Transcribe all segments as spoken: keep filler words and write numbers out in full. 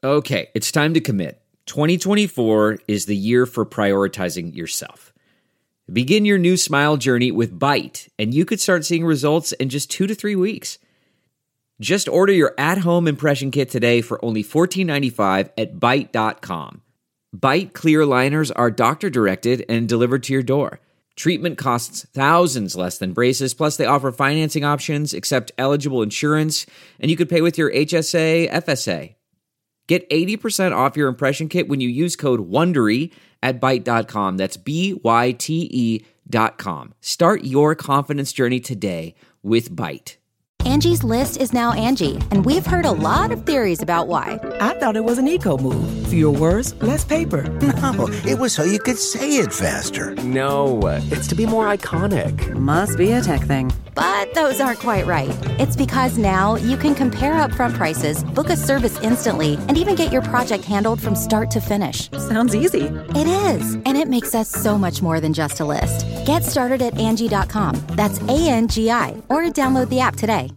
Okay, it's time to commit. twenty twenty-four is the year for prioritizing yourself. Begin your new smile journey with Byte, and you could start seeing results in just two to three weeks. Just order your at-home impression kit today for only fourteen ninety-five at byte dot com. Byte clear aligners are doctor-directed and delivered to your door. Treatment costs thousands less than braces, plus they offer financing options, accept eligible insurance, and you could pay with your H S A, F S A. Get eighty percent off your impression kit when you use code WONDERY at byte dot com. That's B Y T E dot com. Start your confidence journey today with Byte. Angie's List is now Angie, and we've heard a lot of theories about why. I thought it was an eco move. Fewer words, less paper. No, it was so you could say it faster. No, it's to be more iconic. Must be a tech thing. But those aren't quite right. It's because now you can compare upfront prices, book a service instantly, and even get your project handled from start to finish. Sounds easy. It is, and it makes us so much more than just a list. Get started at Angie dot com. That's A N G I, or download the app today.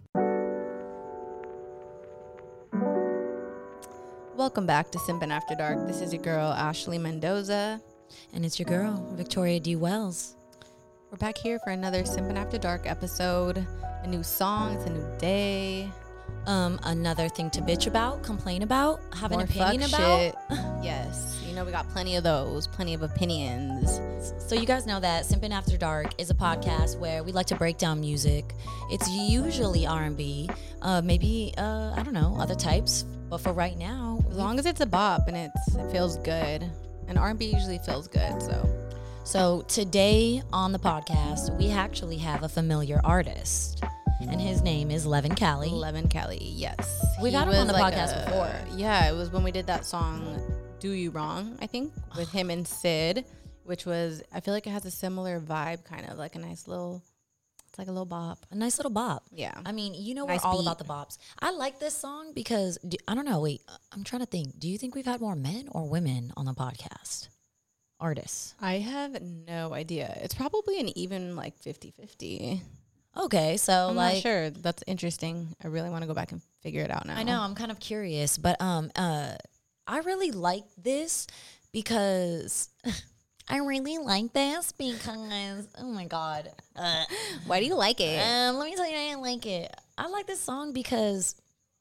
Welcome back to Simpin' After Dark. This is your girl, Ashley Mendoza. And it's your girl, Victoria D. Wells. We're back here for another Simpin' After Dark episode. A new song, it's a new day. Um, another thing to bitch about, complain about, have More an opinion fuck about. shit. Yes, you know we got plenty of those, plenty of opinions. So you guys know that Simpin' After Dark is a podcast where we like to break down music. It's usually R and B, uh, maybe, uh, I don't know, other types. But for right now, As long as it's a bop and it's it feels good. And R and B usually feels good, so. So today on the podcast, we actually have a familiar artist. And his name is Levin Cali. Levin Cali, yes. We He got him on was the like podcast a- before. Yeah, it was when we did that song, Do You Wrong, I think, with him and Sid, which was, I feel like it has a similar vibe, kind of like a nice little, it's like a little bop. A nice little bop. Yeah. I mean, you know, Nice we're all beat. about the bops. I like this song because, do, I don't know, wait, I'm trying to think. Do you think we've had more men or women on the podcast? Artists. I have no idea. It's probably an even like fifty-fifty. Okay, so I'm like, not sure. That's interesting. I really want to go back and figure it out now. I know, I'm kind of curious, but um, uh, I really like this because I really like this because, oh my God. Uh, Why do you like it? Um, let me tell you why I like it. I like this song because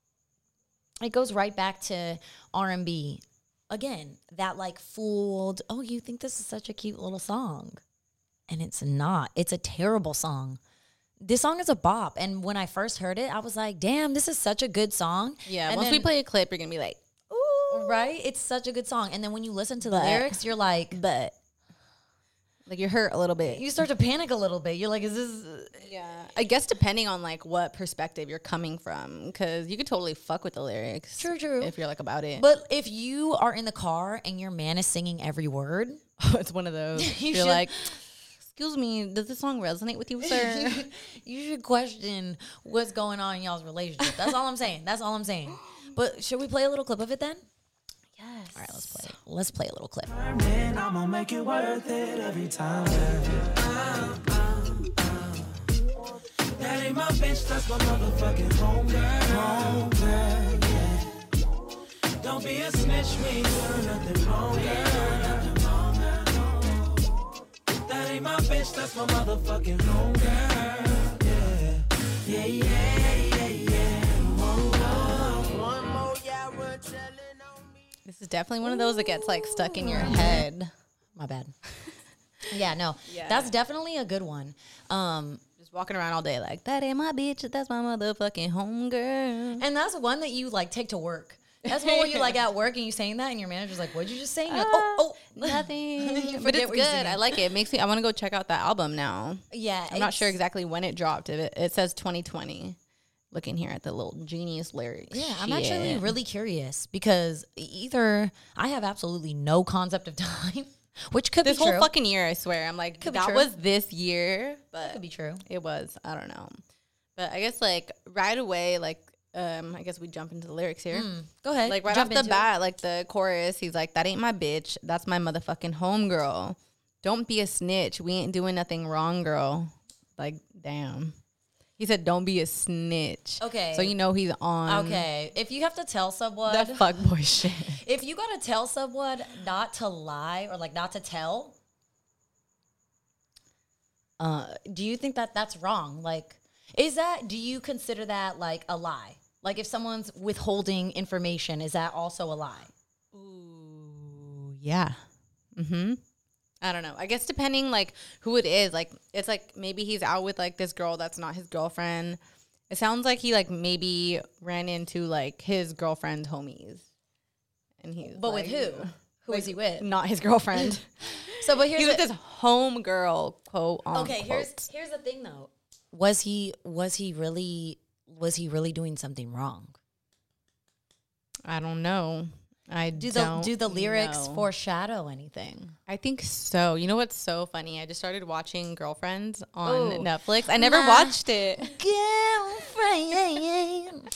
it goes right back to R and B. Again, that like fooled, oh, you think this is such a cute little song. And it's not. It's a terrible song. This song is a bop. And when I first heard it, I was like, damn, this is such a good song. Yeah, and once then, we play a clip, you're going to be like, ooh. right? It's such a good song. And then when you listen to the But- lyrics, you're like, but Like you're hurt a little bit. you start to panic a little bit. You're like, is this... Yeah, I guess depending on like what perspective you're coming from, because you could totally fuck with the lyrics. True, true. If you're like about it, But if you are in the car and your man is singing every word, it's one of those. You you're should- like, excuse me, does this song resonate with you, sir? you should question what's going on in y'all's relationship. That's all I'm saying. That's all I'm saying. But should we play a little clip of it then? Yes. All right, let's play. Let's play a little clip. Man, I'm gonna make it worth it every time. That ain't my bitch, that's my motherfucking homegirl. Homegirl, yeah. Don't be a snitch, we ain't doing nothing wrong, girl. That ain't my bitch, that's my motherfucking homegirl. Yeah, yeah, yeah, yeah, yeah. Whoa, one more y'all were telling on me. This is definitely one of those that gets like stuck in your head. My bad. yeah, no. Yeah. That's definitely a good one. Um, Just walking around all day like, that ain't my bitch, that's my motherfucking homegirl. and that's one that you like take to work. That's one where you like at work and you saying that and your manager's like, what'd you just say? And you're like, oh, oh. Nothing. You But forget it's what you're good. singing. I like it. It makes me, I want to go check out that album now. Yeah. I'm not it's- sure exactly when it dropped. It, it says twenty twenty. Looking here at the little genius lyrics. Yeah, I'm Shit. actually really curious because either I have absolutely no concept of time, which could This be whole true. fucking year, I swear. I'm like, Could be that true. was this year, but could be true. it was. I don't know. But I guess like right away, like um, I guess we jump into the lyrics here. Mm, go ahead. Like right Jump off the into it. bat, like the chorus, he's like, that ain't my bitch. That's my motherfucking homegirl. Don't be a snitch. We ain't doing nothing wrong, girl. Like, damn. He said, "Don't be a snitch." Okay. So you know he's on. Okay. If you have to tell someone That fuckboy shit. if you gotta tell someone not to lie or like not to tell, uh, do you think that that's wrong? Like, is that, do you consider that like a lie? Like if someone's withholding information, is that also a lie? Ooh, yeah. Mm-hmm. I don't know. I guess depending like who it is, like it's like maybe he's out with like this girl that's not his girlfriend. It sounds like he like maybe ran into like his girlfriend's homies. And he's But like, with who? Who like, is he with? Not his girlfriend. So, but here's He's with the- this home girl, quote on Okay, here's here's the thing though. Was he was he really was he really doing something wrong? I don't know. I Do the don't do the lyrics know. foreshadow anything? I think so. You know what's so funny? I just started watching Girlfriends on Ooh. Netflix. I never My watched it. Girlfriend.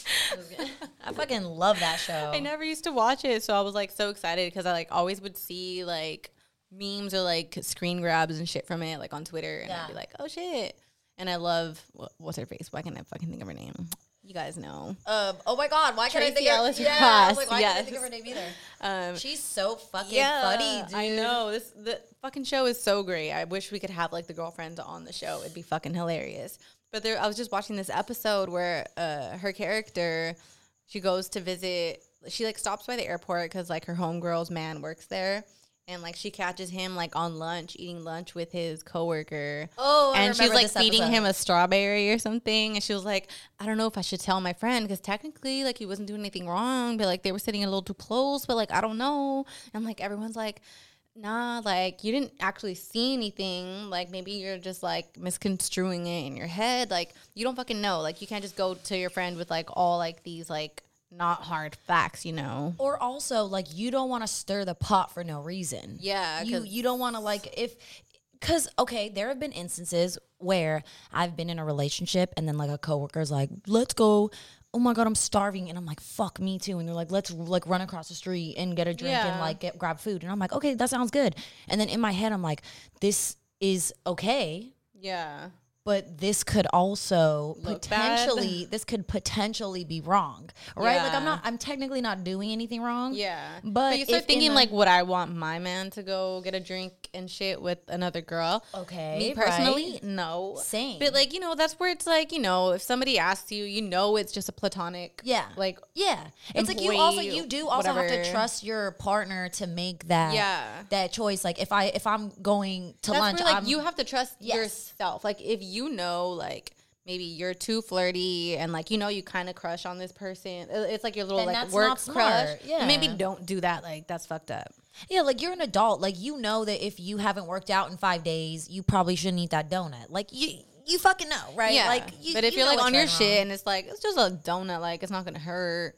I fucking love that show. I never used to watch it, so I was like so excited because I like always would see like memes or like screen grabs and shit from it like on Twitter, and Yeah. I'd be like, oh shit. And I love what, what's her face? Why can't I fucking think of her name? You guys know. Um, oh my god, why can't I Tracy think of Ellis yeah, I was Ross, like, why can't I yes. think of her name either? Um, She's so fucking yeah, funny, dude. I know. This the fucking show is so great. I wish we could have like the girlfriends on the show. It'd be fucking hilarious. But there, I was just watching this episode where uh, her character, she goes to visit. She like stops by the airport because like her homegirl's man works there, and like she catches him like on lunch, eating lunch with his coworker. Oh, I and she's remember like this feeding episode. him a strawberry or something, and she was like, I don't know if I should tell my friend because technically like he wasn't doing anything wrong, but like they were sitting a little too close, but like I don't know. And like everyone's like, nah, like you didn't actually see anything, like maybe you're just like misconstruing it in your head, like you don't fucking know, like you can't just go to your friend with like all like these like not hard facts, you know. Or also, like, you don't want to stir the pot for no reason. Yeah, You 'cause- you don't want to, like, if... Because, okay, there have been instances where I've been in a relationship and then, like, a coworker's like, let's go... Oh, my God, I'm starving. And I'm like, fuck, me too. And they're like, let's, like, run across the street and get a drink and, Yeah. like, get grab food. And I'm like, okay, that sounds good. And then in my head, I'm like, this is okay. Yeah. But this could also Look bad. potentially, this could potentially be wrong, right? Like I'm Yeah. not, I'm technically not doing anything wrong. Yeah. But you start if in thinking the- like, would I want my man to go get a drink and shit with another girl? Okay, Me personally, right. no. Same. But like, you know, that's where it's like, you know, if somebody asks you, you know it's just a platonic. Yeah. Like, Yeah. It's like you also, employee, you do also have whatever. to trust your partner to make that, Yeah. that choice. Like if I, if I'm going to that's lunch, where, like, I'm, you have to trust Yes. yourself. Like, if you know, like, maybe you're too flirty and like you know you kind of crush on this person, it- it's like your little Then like that's work not smart. crush. Yeah. Maybe don't do that. Like that's fucked up. yeah, like you're an adult. Like you know that if you haven't worked out in five days, you probably shouldn't eat that donut. Like you, you fucking know, right? Yeah. Like, you, but if you you're know like what's on your right and shit wrong. and it's like it's just a donut, like it's not gonna hurt,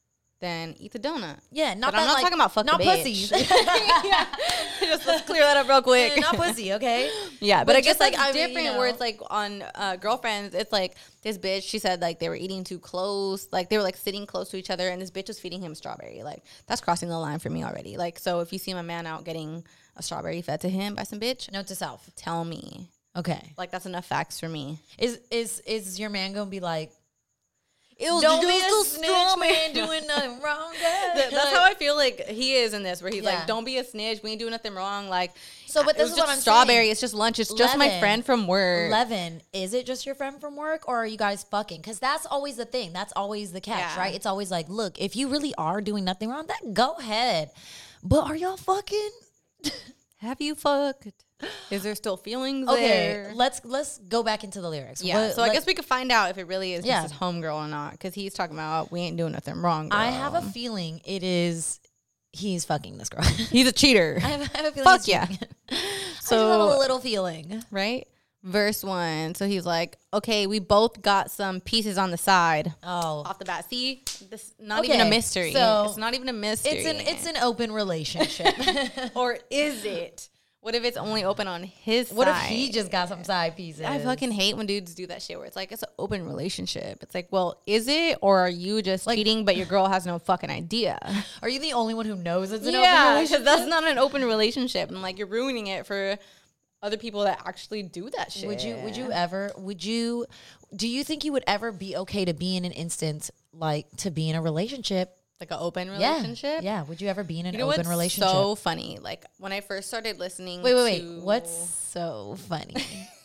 then eat the donut. Yeah, not But I'm that, not like, talking about fuck not the bitch. pussies. yeah. Just let's clear that up real quick. Yeah, not pussy, okay? Yeah, but, But I guess just, like, like I mean, different you where know. it's like on uh, Girlfriends, it's like this bitch, she said like they were eating too close, like they were like sitting close to each other, and this bitch was feeding him strawberry. Like that's crossing the line for me already. Like so, if you see my man out getting a strawberry fed to him by some bitch, Note to self. tell me. Okay. Like that's enough facts for me. Is is is your man gonna be like, It was don't be just a a snitch, strawberry. man, doing nothing wrong, girl. That- That's how I feel like he is in this, where he's Yeah. like, "Don't be a snitch. We ain't doing nothing wrong." Like, So, but it this was is just what I'm strawberry. saying. It's just lunch. It's just my Levin. friend from work. Levin, is it just your friend from work or are you guys fucking? Because that's always the thing. That's always the catch, Yeah. right? It's always like, look, if you really are doing nothing wrong, then go ahead. But are y'all fucking? Have you fucked? Is there still feelings Okay, there? let's let's go back into the lyrics. Yeah, What- so I like, guess we could find out if it really is Yeah. just his homegirl or not, because he's talking about we ain't doing nothing wrong. Girl. I have a feeling it is he's fucking this girl. he's a cheater, I have, I have a feeling. Fuck he's yeah. cheating. I just So- have a little feeling. right? Verse one. So he's like, okay, we both got some pieces on the side. Oh, Off the bat, see, this not even a Okay, mystery. so it's not even a mystery. it's an it's an open relationship. or is it? What if it's only open on his What if side? he just got some side pieces? I fucking hate when dudes do that shit where it's like it's an open relationship. It's like, well, is it, or are you just cheating but your girl has no fucking idea? Are you the only one who knows it's an Yeah, open because relationship? that's not an open relationship, and like you're ruining it for other people that actually do that shit. Would you would you ever would you do you think you would ever be okay to be in an instance like to be in a relationship? Like an open relationship? Yeah. yeah. Would you ever be in an you know open what's relationship? So funny. Like when I first started listening Wait, wait, to wait. What's so funny?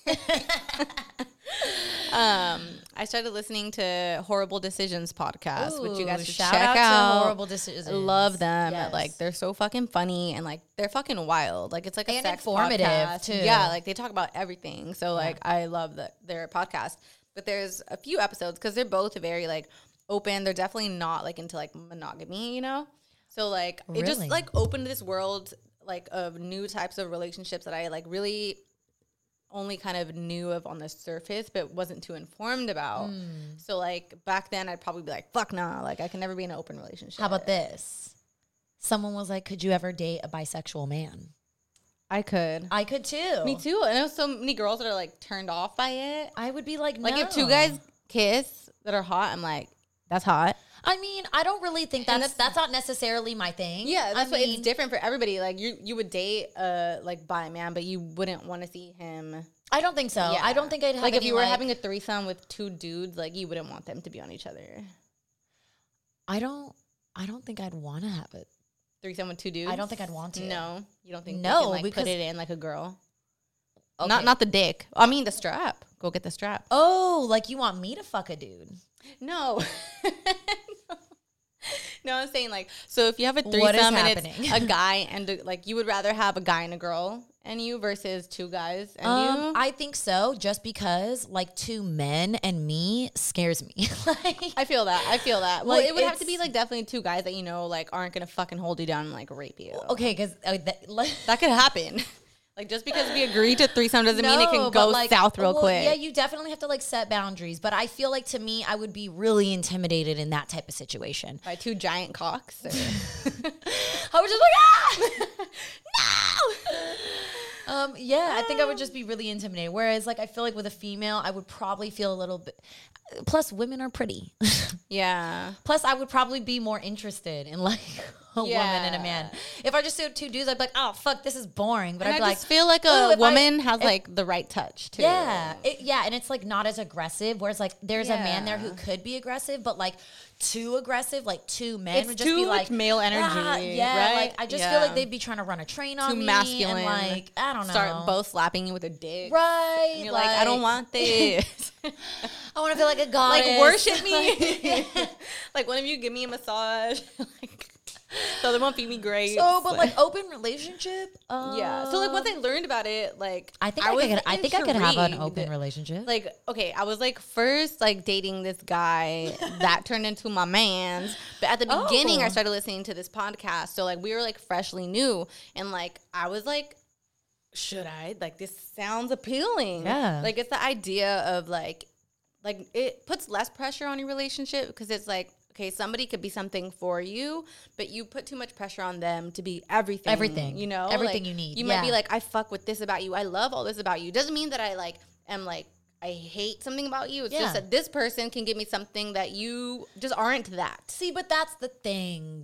um I started listening to Horrible Decisions podcast, Ooh, which you guys should shout check out out. to Horrible Decisions. I love them. Yes. Like they're so fucking funny and like they're fucking wild. Like it's like a And sex informative, podcast. too. Yeah, like they talk about everything. So like I love the, their podcast. But there's a few episodes because they're both very like open. They're definitely not like into like monogamy, you know? So like it just Really? like opened this world like of new types of relationships that I like really only kind of knew of on the surface, but wasn't too informed about. Mm. So like back then, I'd probably be like, "Fuck nah!" Like I can never be in an open relationship. How about this? Someone was like, "Could you ever date a bisexual man?" I could. I could too. Me too. I know so many girls that are like turned off by it. I would be like, Like no. if two guys kiss that are hot, I'm like, that's hot. I mean, I don't really think And that's that's not necessarily my thing. Yeah, that's I what mean, it's different for everybody. Like you, you would date a like bi man, but you wouldn't want to see him. I don't think so. Yeah. I don't think I'd have like if any, you were like- having a threesome with two dudes, like you wouldn't want them to be on each other. I don't. I don't think I'd want to have it. Threesome with two dudes. I don't think I'd want to. No, you don't think? No, they can, like, because- put it in like a girl. Okay. Not not the dick. I mean the strap. Go get the strap. Oh, like you want me to fuck a dude? No. No, I'm saying like so if you have a What is threesome and happening? it's a guy and a, like you would rather have a guy and a girl and you versus two guys and Um, you. I think so. Just because like two men and me scares me. like, I feel that. I feel that. Well, Like, it would have to it's- be like definitely two guys that you know like aren't gonna fucking hold you down and like rape you. okay, because uh, that, like, That could happen. Like just because we agree to threesome doesn't mean it No, can but, go like, south real well, quick. Yeah, you definitely have to like set boundaries. But I feel like to me, I would be really intimidated in that type of situation. By two giant cocks. Or I was just like, ah, no. Um, yeah, I think I would just be really intimidated. Whereas, like, I feel like with a female, I would probably feel a little bit. Plus, women are pretty. yeah. Plus, I would probably be more interested in like a woman and a man. If I just saw two dudes, I'd be like, oh fuck, this is boring. But And I'd I be just like, feel like "Ooh, a if I- woman has if- like the right touch too. Yeah, it, yeah, and it's like not as aggressive. Whereas like there's a man there who Yeah. could be aggressive, but like too aggressive, like two men It's would just too be much like male energy, "Ah," yeah, right? like I just feel Yeah. like they'd be trying to run a train on Too me, masculine. and like I don't know, Start both slapping you with a dick. right. And you're like, I don't want this. I want to feel like a goddess. like worship me. Like one of you give me a massage. Like the other one feed me grapes. So, but like open relationship, uh, yeah. So like once I learned about it, like I think I, was could. I think I could have an intrigued. open relationship. Like, okay, I was like first like dating this guy that turned into my man's. But at the beginning, Oh. I started listening to this podcast. So like we were like freshly new, and like I was like, should I? Like this sounds appealing. Yeah. Like it's the idea of like, like it puts less pressure on your relationship because it's like. Okay, somebody could be something for you, but you put too much pressure on them to be everything. Everything. You know? Everything Like, you need. You might be Yeah. like, I fuck with this about you. I love all this about you. Doesn't mean that I like am like I hate something about you. It's Yeah. just that this person can give me something that you just aren't that. See, but that's the thing.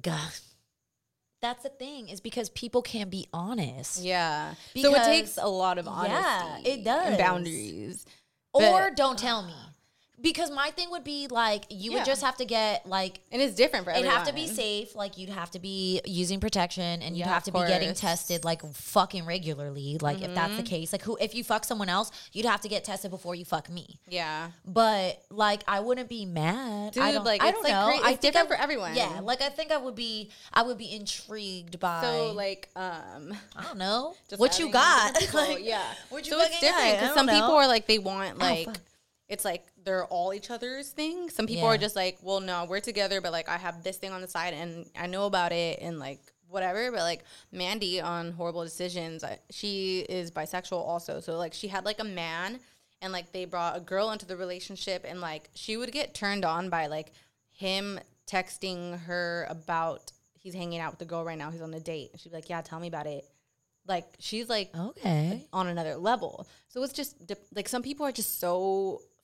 That's the thing is because people can't be honest. Yeah. so Because- it takes a lot of honesty. Yeah, it does. And boundaries. Or But- don't tell me. Because my thing would be like you Yeah. would just have to get like And it's different for it'd everyone. have to be safe. Like you'd have to be using protection, and you'd Yeah, have to of be getting course. tested like fucking regularly. Like if that's the Mm-hmm. case, like who if you fuck someone else, you'd have to get tested before you fuck me. Yeah. But like I wouldn't be mad. I Dude, don't, like, I it's, don't like, know. cra- I it's think different I- for everyone. Yeah, like I think I would be. I would be intrigued by. So like um I don't know just what you having got. different people, Like, yeah. what you so it's fucking different got? I because don't some people know. are like they want like fuck. it's like they're all each other's thing. Some people Yeah. are just like, well, no, we're together, but like I have this thing on the side and I know about it and like whatever. But like Mandy on Horrible Decisions, I- she is bisexual also. So like she had like a man and like they brought a girl into the relationship and like she would get turned on by like him texting her about he's hanging out with the girl right now. He's on a date. And she'd be like, yeah, tell me about it. Like she's like Okay. on another level. So it's just dip- like some people are just so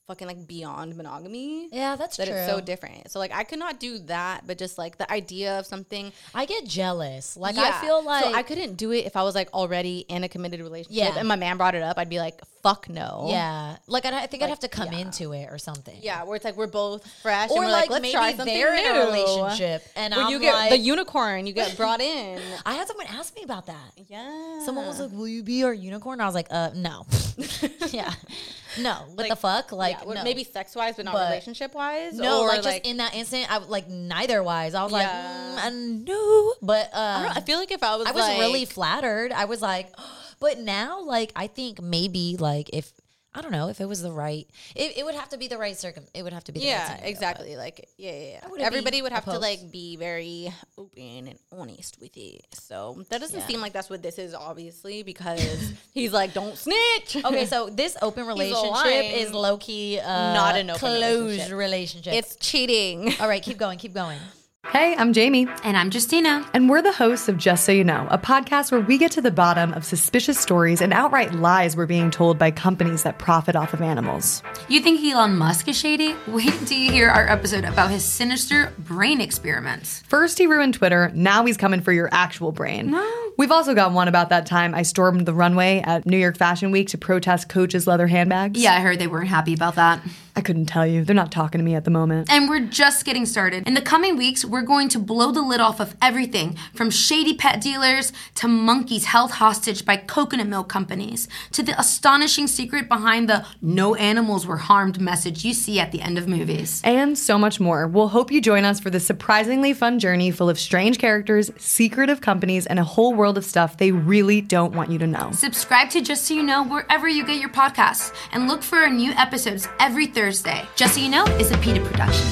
fucking like beyond monogamy. Yeah, that's that true. It's so different. So like I could not do that, but just like the idea of something. I get jealous. Like Yeah. I feel like so I couldn't do it if I was like already in a committed relationship. Yeah. And my man brought it up, I'd be like, fuck no. Yeah, like I'd, I think I'd Like, have to come yeah. into it or something. Yeah, where it's like we're both fresh, Or and we're like, like, let's maybe try something they're new. in a relationship, and where I'm you get like, the unicorn, you get brought in. I had someone ask me about that. Yeah, Someone was like, "Will you be our unicorn?" I was like, "Uh, no." yeah, no. What Like, the fuck? Like, yeah, what- no. maybe sex wise, but not But- relationship wise. No, or like, just in that instant, I would- like neither wise. I was like, Yeah. mm, I knew, but uh, I, don't know, I feel like if I was, I was like, really flattered. I was like, but now, like, I think maybe, like, if I don't know if it was the right, it, it would have to be the right circum. It would have to be the right yeah, scenario, exactly. Like, yeah, yeah, yeah. wouldn't Everybody be would have to opposed. like be very open and honest with it. So that doesn't Yeah. seem like that's what this is, obviously, because he's like, don't snitch. but- Okay, so this open relationship lying. is low key, uh, Not an open closed relationship. relationship. It's cheating. All right. Keep going. Keep going. Hey, I'm Jamie. And I'm Justina. And we're the hosts of Just So You Know, a podcast where we get to the bottom of suspicious stories and outright lies we're being told by companies that profit off of animals. You think Elon Musk is shady? Wait till you hear our episode about his sinister brain experiments. First he ruined Twitter, now he's coming for your actual brain. We've also got one about that time I stormed the runway at New York Fashion Week to protest Coach's leather handbags. Yeah, I heard they weren't happy about that. I couldn't tell you. They're not talking to me at the moment. And we're just getting started. In the coming weeks, we're going to blow the lid off of everything from shady pet dealers to monkeys held hostage by coconut milk companies to the astonishing secret behind the no animals were harmed message you see at the end of movies. And so much more. We'll hope you join us for this surprisingly fun journey full of strange characters, secretive companies, and a whole world of stuff they really don't want you to know. Subscribe to Just So You Know wherever you get your podcasts and look for our new episodes every Thursday. Just So You Know is a PETA production.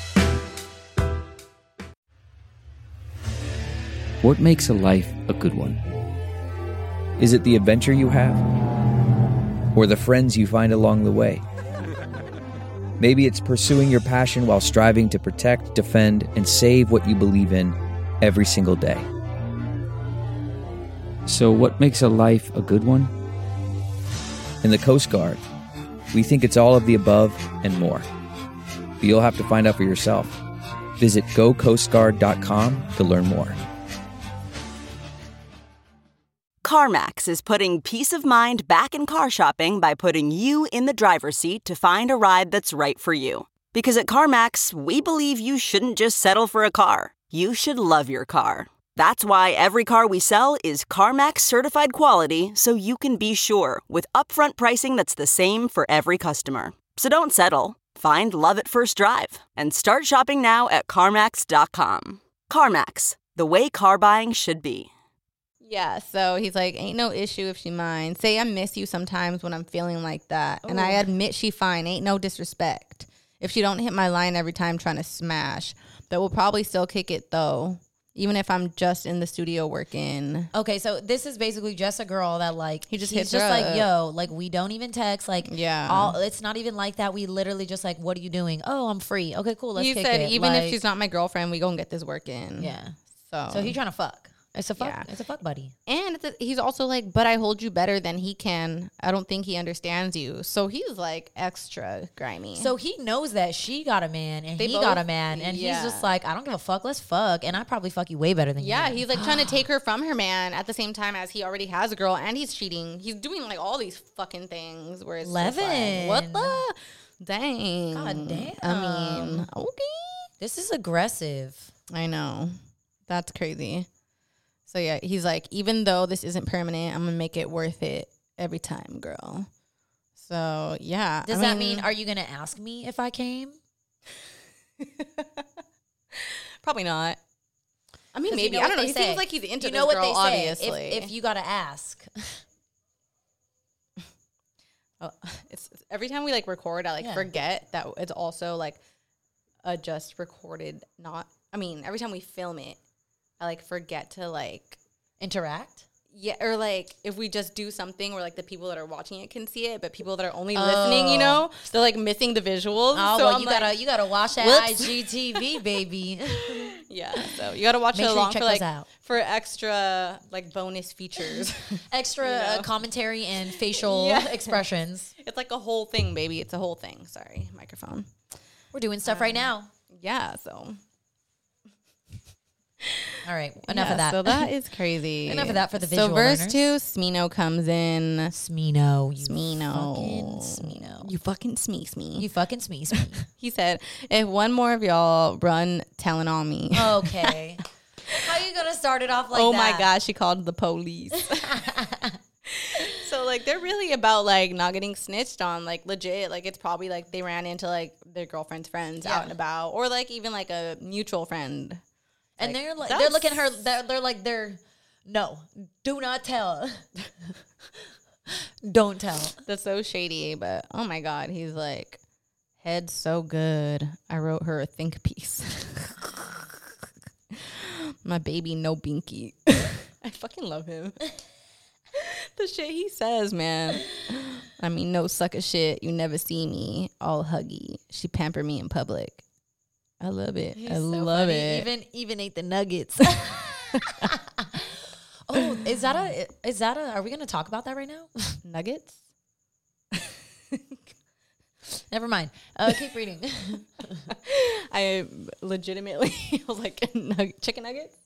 What makes a life a good one? Is it the adventure you have? Or the friends you find along the way? Maybe it's pursuing your passion while striving to protect, defend, and save what you believe in every single day. So what makes a life a good one? In the Coast Guard, we think it's all of the above and more. But you'll have to find out for yourself. Visit go coast guard dot com to learn more. CarMax is putting peace of mind back in car shopping by putting you in the driver's seat to find a ride that's right for you. Because at CarMax, we believe you shouldn't just settle for a car. You should love your car. That's why every car we sell is CarMax certified quality, so you can be sure with upfront pricing that's the same for every customer. So don't settle. Find love at first drive and start shopping now at CarMax dot com. CarMax, the way car buying should be. Yeah, so he's like, ain't no issue if she minds. Say I miss you sometimes when I'm feeling like that. And I admit she fine. Ain't no disrespect. If she don't hit my line every time trying to smash. But we'll probably still kick it, though. Even if I'm just in the studio working. Okay, so this is basically just a girl that like He just he's hits just her like, up. yo, like we don't even text, like Yeah. all it's not even like that. We literally just like, what are you doing? Oh, I'm free. Okay, cool. Let's He kick said, it. even if Like, she's not my girlfriend, we gonna get this work in. yeah. So, So he's trying to fuck. It's a fuck. Yeah. It's a fuck buddy. And it's a, he's also like, but I hold you better than he can. I don't think he understands you. So he's like extra grimy. So he knows that she got a man and They he both- got a man, and yeah. he's just like, I don't give a fuck. Let's fuck, and I probably fuck you way better than yeah, you. he's like trying to take her from her man at the same time as he already has a girl and he's cheating. He's doing like all these fucking things where it's just like, Levin. what the? Dang. God damn. I mean, okay. This is aggressive. I know. That's crazy. So yeah, he's like, even though this isn't permanent, I'm gonna make it worth it every time, girl. So yeah. Does I that mean, are you gonna ask me if I came? Probably not. I mean, 'Cause maybe. you know I don't what know. they He seems say. like he's into You this know what girl, they say. obviously. If, if you gotta ask. Oh, it's, it's every time we like record, I like Yeah. forget that it's also like a just recorded. Not. I mean, every time we film it, I like forget to like Interact? Yeah, or like if we just do something where like the people that are watching it can see it, but people that are only listening, you know, they're like missing the visuals. Oh, so well, I'm you like, gotta you gotta watch that whoops. I G T V, baby. Yeah, so you gotta watch Make it sure you along check for those like out. for extra like bonus features. Extra You know? uh, commentary and facial Yeah. expressions. It's like a whole thing, baby. It's a whole thing. Sorry, microphone. We're doing stuff right now. Yeah, so All right, enough yeah, of that. So that is crazy. Enough of that for the visual So verse learners. two, Smino comes in. Smino, you Smino, fucking Smino. you fucking smee smee. You fucking smee smee. He said, "If one more of y'all run telling on me." Okay. How you gonna start it off like oh that? my gosh, she called the police. So like they're really about like not getting snitched on, like legit. Like it's probably like they ran into like their girlfriend's friends Yeah. out and about, or like even like a mutual friend. And Like, they're like that's- they're looking at her. They're, they're like they're no, do not tell. Don't tell. That's so shady, but oh my god, he's like, head so good. I wrote her a think piece. My baby, no binky. I fucking love him. The shit he says, man. I mean, no sucker shit. You never see me all huggy. She pamper me in public. I love it. He's I so love funny. it. Even even ate the nuggets. Oh, is that a is that a? Are we gonna talk about that right now? Nuggets? Never mind. Uh, keep reading. I legitimately was like, nug- chicken nuggets?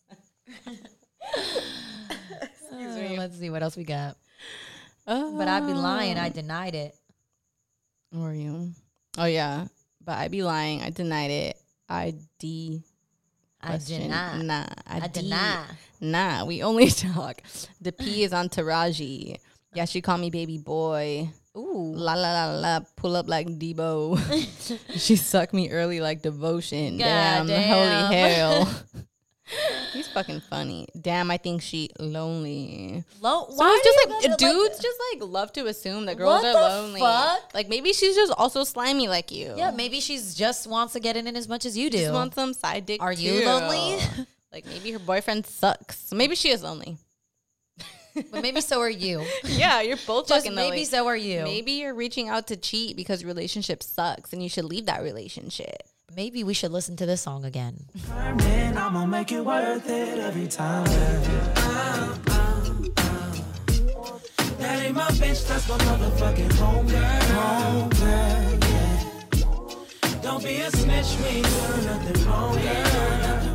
Uh, let's see what else we got. Oh. But I'd be lying. I denied it. Who are you? Oh, yeah. But I be lying. I denied it. I D. I question. deny. Nah. I D. deny. Nah. We only talk. The P is on Taraji. Yeah, she called me baby boy. Ooh. La la la la. Pull up like Debo. She sucked me early like devotion. God damn, damn. Holy hell. He's fucking funny. Damn, I think she lonely. Lo- So why it's just do you like gotta, dudes like- just like love to assume that girls What are the lonely. fuck? Like maybe she's just also slimy like you. Yeah, maybe she's just wants to get in it as much as you do. Just wants some side dick. Are you too. lonely? Like maybe her boyfriend sucks. So maybe she is lonely. But maybe so are you. Yeah, you're both Just fucking maybe lonely. so are you. Maybe you're reaching out to cheat because your relationship sucks and you should leave that relationship. Maybe we should listen to this song again. Man, I'ma make it worth it every time. Yeah. Um, um, um. That ain't my bitch, that's my motherfucking home girl. Home girl, yeah. Don't be a snitch, we ain't doing nothing wrong, girl.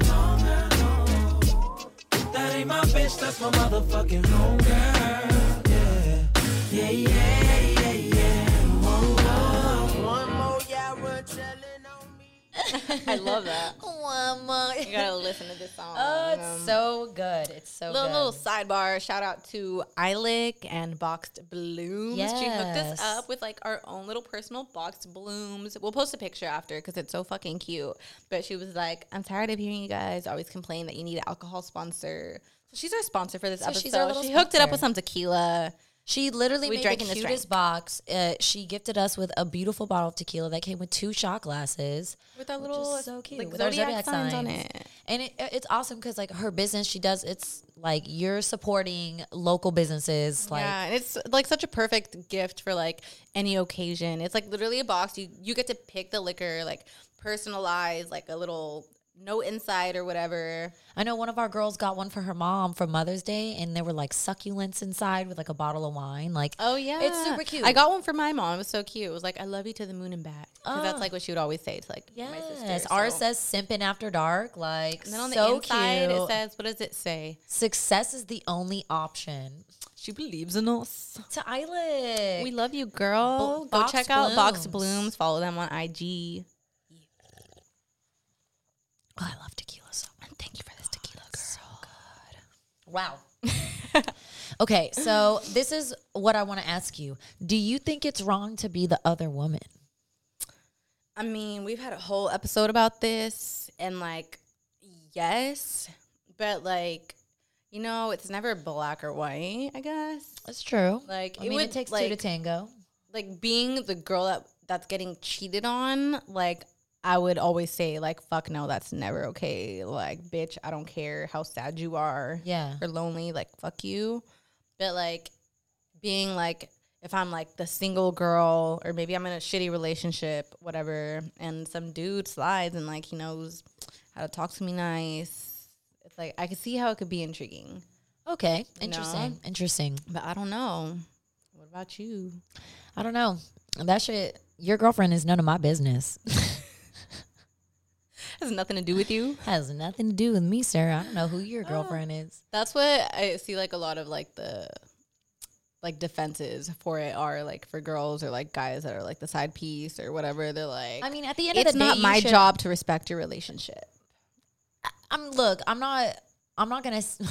That ain't my bitch, that's my motherfucking home girl. Yeah, yeah, yeah, yeah, yeah. Whoa, whoa. One more, yeah, we're telling on me. I love that. One more. You gotta listen to this song. Oh, it's Um, so good. It's so little, good. little sidebar. Shout out to Eilick and Boxed Blooms. She hooked Yes. us up with like our own little personal boxed blooms. We'll post a picture after because it's so fucking cute. But she was like, I'm tired of hearing you guys always complain that you need an alcohol sponsor. So she's our sponsor for this So episode. she's our little she hooked it up sponsor. with some tequila. She literally We made drank the in this cutest box. Uh, she gifted us with a beautiful bottle of tequila that came with two shot glasses. With our which little, is so cute. like, with our zodiac zodiac signs signs on it. And it, it's awesome because like her business, she does, it's like you're supporting local businesses. Like, Yeah, and it's like such a perfect gift for like any occasion. It's like literally a box. You you get to pick the liquor, like personalize, like a little note inside or whatever. I know one of our girls got one for her mom for Mother's Day, and there were like succulents inside with like a bottle of wine. Like, Oh yeah, it's super cute. I got one for my mom. It was so cute. It was like, I love you to the moon and back. Because Oh. that's like what she would always say to like my Yes, sister. ours so. says "Simpin' After Dark." Like, And then on the so inside cute. it says, what does it say? "Success is the only option." She believes in us. To Eilick. We love you, girl. Bo- Go Box check out Box Blooms. Blooms. Follow them on I G. Oh, I love tequila so much. Thank you for this tequila, girl. Wow. Okay, so this is what I want to ask you. Do you think it's wrong to be the other woman? I mean, we've had a whole episode about this, and like, yes, but like, you know, it's never black or white, I guess. That's true. Like, I it mean, would it takes like, two to tango. Like being the girl that that's getting cheated on, like, I would always say, like, fuck no, that's never okay. Like, bitch, I don't care how sad you are. Yeah. Or lonely. Like, fuck you. But, like, being, like, if I'm, like, the single girl or maybe I'm in a shitty relationship, whatever, and some dude slides and, like, he knows how to talk to me nice. It's, like, I could see how it could be intriguing. Okay. You Interesting. know? Interesting. But I don't know. What about you? I don't know. That shit, your girlfriend is none of my business. Has nothing to do with you. Has nothing to do with me, sir. I don't know who your girlfriend uh, is. That's what I see, like, a lot of, like, the, like, defenses for it are, like, for girls or, like, guys that are, like, the side piece or whatever. They're like, I mean, at the end it's of the day, not my should, job to respect your relationship. I'm, look, I'm not, I'm not going to...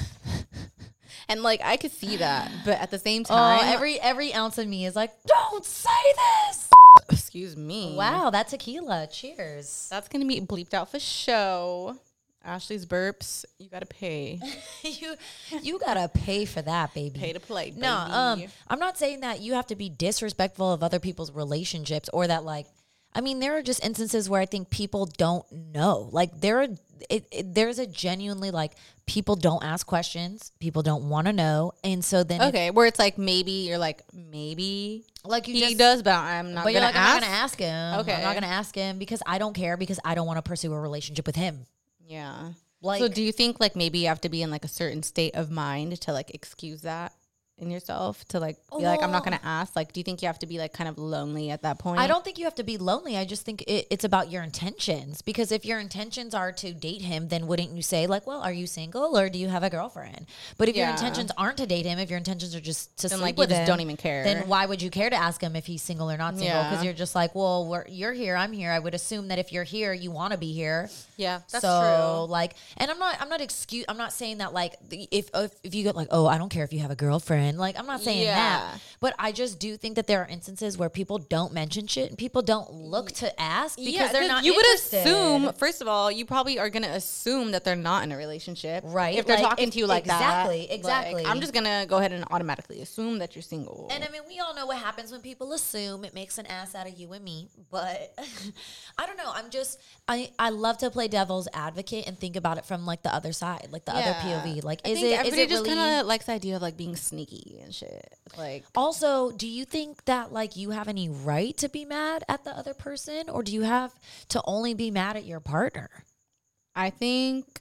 And, like, I could see that. But at the same time... Oh, every, every ounce of me is like, don't say this! Excuse me. Wow, that tequila. Cheers. That's going to be bleeped out for show. Ashley's burps, you got to pay. you you got to pay for that, baby. Pay to play, baby. No, um, I'm not saying that you have to be disrespectful of other people's relationships or that, like, I mean, there are just instances where I think people don't know. Like, there are, it, it, there's a genuinely, like, people don't ask questions. People don't want to know. And so then... Okay, where it's like, maybe, you're like, maybe like you he just, does, but I'm not but going like, to ask. I'm not going to ask him. Okay. I'm not going to ask him because I don't care because I don't want to pursue a relationship with him. Yeah. Like, so do you think, like, maybe you have to be in, like, a certain state of mind to, like, excuse that in yourself? To, like, be like, I'm not going to ask? Like, do you think you have to be, like, kind of lonely at that point? I don't think you have to be lonely. I just think it, it's about your intentions. Because if your intentions are to date him, then wouldn't you say, like, well, are you single or do you have a girlfriend? But if Yeah. your intentions aren't to date him, if your intentions are just to Then, sleep like, you with just him, don't even care. then why would you care to ask him if he's single or not single? Yeah. Because you're just like, well, we're, you're here, I'm here. I would assume that if you're here, you want to be here. Yeah, that's so, true. like, and I'm not, I'm not excuse, I'm not saying that, like, the- if if, if you get like, oh, I don't care if you have a girlfriend. Like, I'm not saying Yeah. that, but I just do think that there are instances where people don't mention shit and people don't look to ask because Yeah, they're 'cause not. you would interested. assume, first of all, you probably are going to assume that they're not in a relationship. Right, If they're like, talking if- to you like exactly, that. exactly. Like, I'm just going to go ahead and automatically assume that you're single. And I mean, we all know what happens when people assume. It makes an ass out of you and me. But I don't know. I'm just, I, I love to play devil's advocate and think about it from, like, the other side, like the Yeah. other P O V. Like, I is think it, is everybody it just really? kind of likes the idea of, like, being sneaky and shit. Like, Also, do you think that, like, you have any right to be mad at the other person? Or do you have to only be mad at your partner? I think,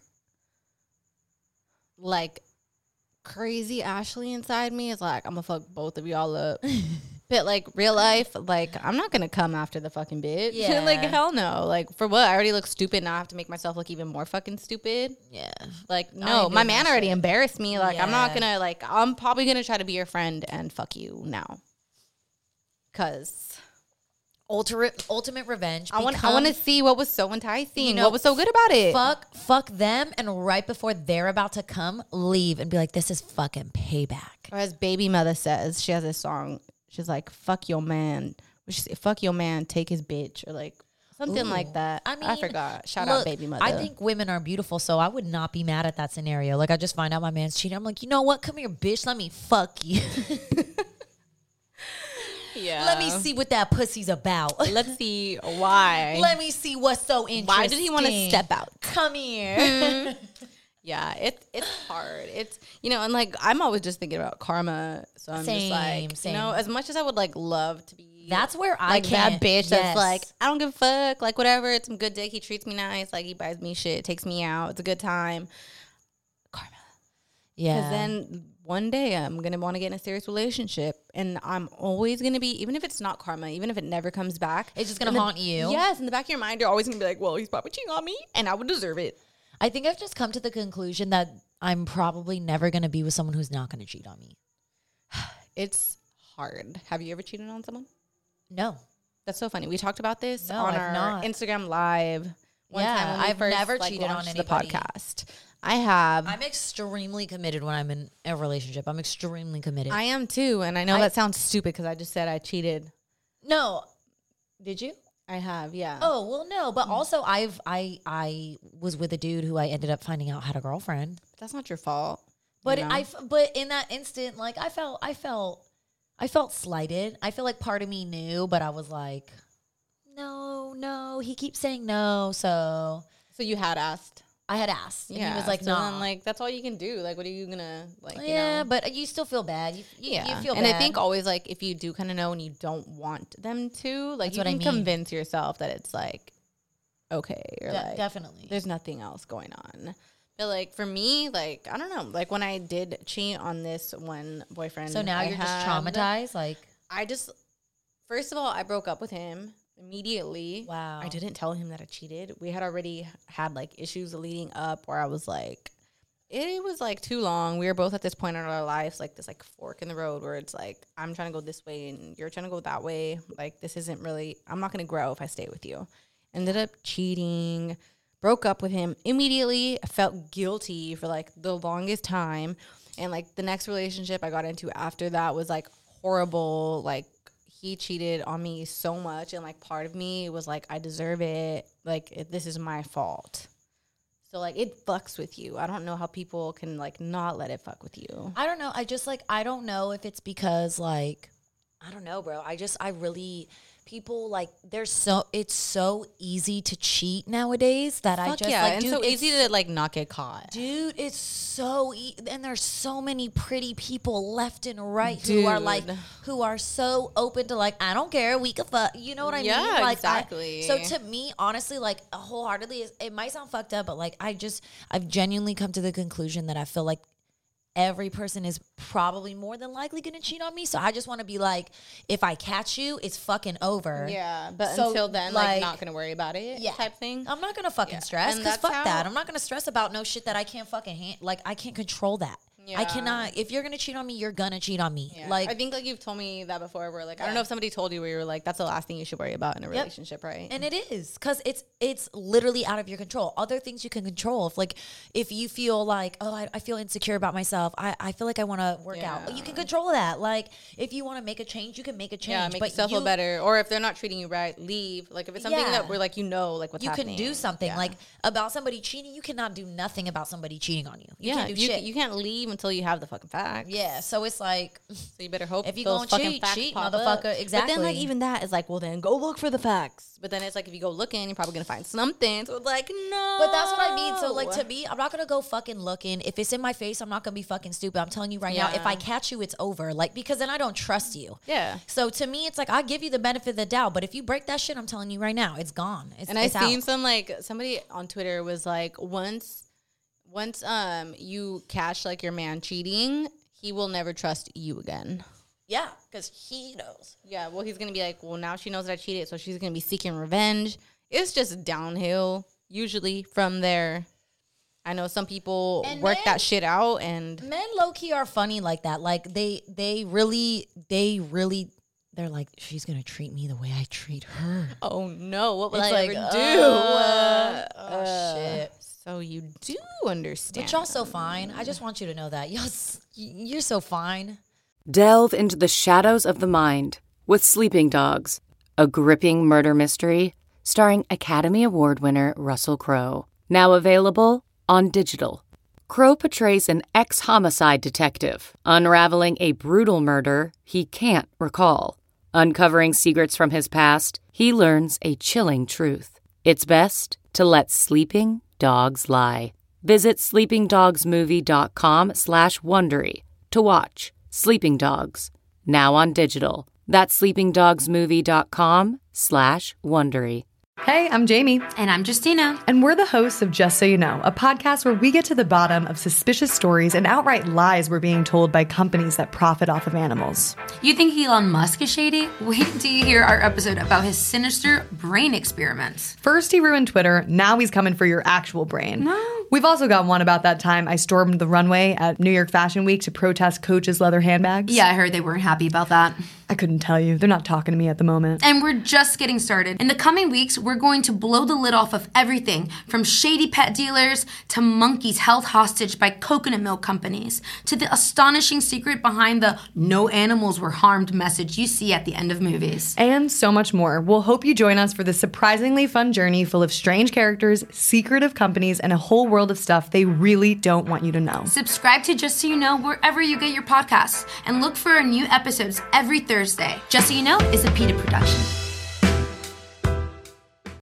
like, crazy Ashley inside me is like, I'm gonna fuck both of y'all up. But, like, real life, like, I'm not gonna come after the fucking bitch. Yeah. Like, hell no. Like, for what? I already look stupid. Now I have to make myself look even more fucking stupid. Yeah. Like, I no, ain't my doing man that already shit. embarrassed me. Like, I'm not Yeah. gonna, like, I'm probably gonna try to be your friend and fuck you now. Cause Ultimate, ultimate revenge. I want, I want to becomes- see what was so enticing. You know, what was so good about it? Fuck, fuck them, and right before they're about to come, leave and be like, "This is fucking payback." Or as Baby Mother says, she has this song. She's like, "Fuck your man." She say, "Fuck your man, take his bitch," or like something Ooh. like that. I mean, I forgot. Shout look, out Baby Mother. I think women are beautiful, so I would not be mad at that scenario. Like, I just find out my man's cheating. I'm like, you know what? Come here, bitch. Let me fuck you. yeah. Let me see what that pussy's about. Let's see why. Let me see what's so interesting. Why did he want to step out? Come here. Yeah, it's it's hard. It's, you know, and like I'm always just thinking about karma. So I'm Same, just like, same. you know, as much as I would like love to be That's where I like that can't- bitch yes. that's like, I don't give a fuck, like whatever, it's some good dick, he treats me nice, like he buys me shit, takes me out, it's a good time. Karma. Yeah. Because then one day I'm gonna want to get in a serious relationship, and I'm always gonna be, even if it's not karma, even if it never comes back, It's just gonna in the- haunt you. Yes, in the back of your mind, you're always gonna be like, well, he's probably cheating on me, and I would deserve it. I think I've just come to the conclusion that I'm probably never going to be with someone who's not going to cheat on me. It's hard. Have you ever cheated on someone? No. That's so funny. We talked about this No, on I've our not. Instagram live. One Yeah, time when we I've first, never like, cheated on launched anybody. the podcast. I have. I'm extremely committed when I'm in a relationship. I'm extremely committed. I am too, and I know I- that sounds stupid because I just said I cheated. no. Did you? I have, yeah. Oh, well, no, but also I've I I was with a dude who I ended up finding out had a girlfriend. But that's not your fault. But you know? I f- but in that instant, like I felt I felt I felt slighted. I feel like part of me knew, but I was like, no, no, no. He keeps saying no. So, so you had asked. I had asked. And yeah. he was like, so no. Then, like, that's all you can do. Like, what are you gonna like? You yeah, know? but you still feel bad. You, you, yeah, you feel and bad. I think always like if you do kind of know and you don't want them to, like, That's you what I can mean. convince yourself that it's like okay or De- like definitely there's nothing else going on. But like for me, like I don't know, like when I did cheat on this one boyfriend, So now I you're just had, traumatized. Like I just first of all, I broke up with him immediately. Wow. I didn't tell him that I cheated. We had already had like issues leading up where I was like, it was like too long. We were both at this point in our lives, like this like fork in the road where it's like, I'm trying to go this way and you're trying to go that way. Like this isn't really, I'm not going to grow if I stay with you. Ended up cheating, broke up with him immediately. I felt guilty for like the longest time. And like the next relationship I got into after that was like horrible. Like, he cheated on me so much, and like part of me was like, I deserve it. Like it, this is my fault. So like it fucks with you. I don't know how people can like not let it fuck with you. I don't know. I just like I don't know if it's because like I don't know, bro. I just I really people like there's so it's so easy to cheat nowadays that I Fuck just yeah, like and dude, so it's- easy to like not get caught. Dude, it's so e- and there's so many pretty people left and right who are like Dude. who are so open to like I don't care, we could fuck. You know what I Yeah, mean? Like I- exactly. so to me, honestly, like wholeheartedly, it might sound fucked up, but like I just I've genuinely come to the conclusion that I feel like every person is probably more than likely going to cheat on me. So I just want to be like, if I catch you, it's fucking over. Yeah, but So, until then, like, like, not gonna worry about it. Yeah. type thing. I'm not going to fucking Yeah. stress And because that's fuck how- that. I'm not going to stress about no shit that I can't fucking hand. Like, I can't control that. I Yeah. cannot. If you're going to cheat on me, you're going to cheat on me. Yeah. Like, I think like you've told me that before. Where like I Yeah. don't know if somebody told you where you were like that's the last thing you should worry about in a Yep. relationship, right? and it is because it's it's literally out of your control. Other things you can control. If like if you feel like oh I, I feel insecure about myself, I, I feel like I want to work out. Yeah. You can control that. Like if you want to make a change, you can make a change. Yeah, make but yourself you, feel better. Or if they're not treating you right, leave. Like if it's something Yeah. that we're like you know like what's You happening. can do something Yeah. like about somebody cheating. You cannot do nothing about somebody cheating on you. You yeah, can't do you, shit. you can't leave until you have the fucking facts. Yeah, so it's like So you better hope If you those gonna fucking cheat, facts cheat, pop motherfucker. up. But then Exactly. like even that is like, well then go look for the facts. But then it's like if you go looking, you're probably gonna find something. So it's like no. But that's what I mean. So like to me, I'm not gonna go fucking looking. If it's in my face, I'm not gonna be fucking stupid. I'm telling you right now, if I Yeah. catch you, it's over. Like because then I don't trust you. Yeah. So to me, it's like I give you the benefit of the doubt. But if you break that shit, I'm telling you right now, it's gone. It's, And I it's seen out. some like somebody on Twitter was like once once um you catch like your man cheating, he will never trust you again. Yeah, because he knows. Yeah, well he's gonna be like, well now she knows that I cheated, so she's gonna be seeking revenge. It's just downhill usually from there. I know some people And work men- that shit out and Men low key are funny like that. Like they they really they really they're like she's gonna treat me the way I treat her. oh no, what will It's I like, ever do? uh, oh, Uh, shit. So you do understand. But y'all so fine. I just want you to know that y'all s- you're so fine. Delve into the shadows of the mind with Sleeping Dogs, a gripping murder mystery starring Academy Award winner Russell Crowe. Now available on digital. Crowe portrays an ex-homicide detective unraveling a brutal murder he can't recall. Uncovering secrets from his past, he learns a chilling truth. It's best to let sleeping dogs lie. Visit sleepingdogsmovie.com slash Wondery to watch Sleeping Dogs, now on digital. That's sleepingdogsmovie.com slash Wondery. Hey, I'm Jamie. And I'm Justina. And we're the hosts of Just So You Know, a podcast where we get to the bottom of suspicious stories and outright lies we're being told by companies that profit off of animals. You think Elon Musk is shady? Wait till you hear our episode about his sinister brain experiments. First he ruined Twitter, now he's coming for your actual brain. No. We've also got one about that time I stormed the runway at New York Fashion Week to protest Coach's leather handbags. Yeah, I heard they weren't happy about that. I couldn't tell you. They're not talking to me at the moment. And we're just getting started. In the coming weeks, we're going to blow the lid off of everything from shady pet dealers to monkeys held hostage by coconut milk companies to the astonishing secret behind the no animals were harmed message you see at the end of movies. And so much more. We'll hope you join us for this surprisingly fun journey full of strange characters, secretive companies, and a whole world of stuff they really don't want you to know. Subscribe to Just So You Know wherever you get your podcasts and look for our new episodes every Thursday. Just So You Know is a PETA production.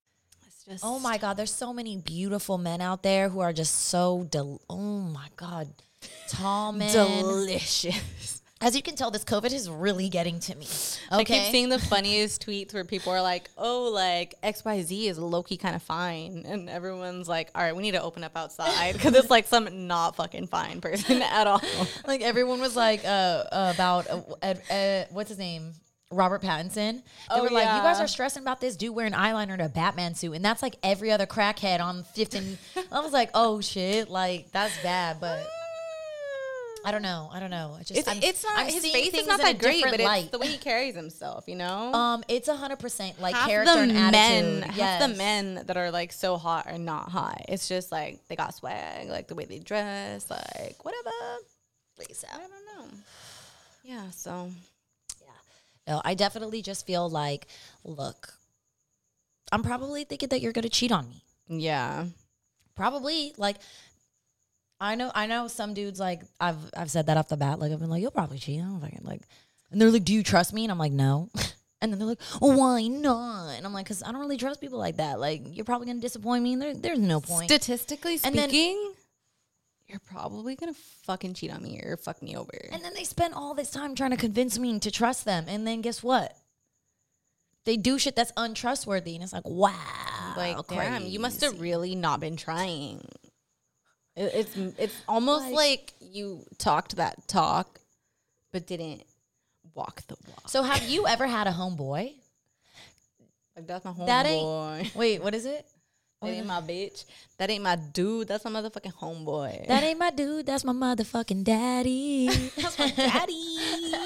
Just oh my God, there's so many beautiful men out there who are just so, del- oh my God, tall men. delicious. As you can tell, this COVID is really getting to me. Okay? I keep seeing the funniest tweets where people are like, oh, like X Y Z is low-key kind of fine. And everyone's like, all right, we need to open up outside because it's like some not fucking fine person at all. Like everyone was like uh, about, uh, uh, uh, what's his name? Robert Pattinson. They Oh, were like, yeah. you guys are stressing about this dude wearing eyeliner and a Batman suit. And that's like every other crackhead on fifteen. I was like, oh shit, like that's bad. But I don't know. I don't know. I just, It's, I'm, it's not, I'm his seeing face things is not in a that great, different but light. it's the way he carries himself, you know? Um, it's a hundred percent like half character the and men, attitude. half Yes. the men that are like so hot are not hot. It's just like they got swag, like the way they dress, like whatever. Please, I don't know. Yeah, so No, I definitely just feel like, look, I'm probably thinking that you're gonna cheat on me. yeah. Probably, like, I know, I know some dudes, like, I've I've said that off the bat, like, I've been like, you'll probably cheat. I don't fucking, like, and they're like, do you trust me? And I'm like, no. And then they're like, oh, why not? And I'm like, because I don't really trust people like that. Like, you're probably gonna disappoint me, and there, there's no point. Statistically And then- speaking, you're probably gonna fucking cheat on me or fuck me over. And then they spend all this time trying to convince me to trust them. And then guess what? They do shit that's untrustworthy. And it's like, wow. Like, damn, you must have crazy. really not been trying. It, it's it's almost Like- like, you talked that talk, but didn't walk the walk. So have you ever had a homeboy? Like, that's my homeboy. That ain't- Wait, what is it? That ain't my bitch. That ain't my dude. That's my motherfucking homeboy. That ain't my dude. That's my motherfucking daddy. That's my daddy.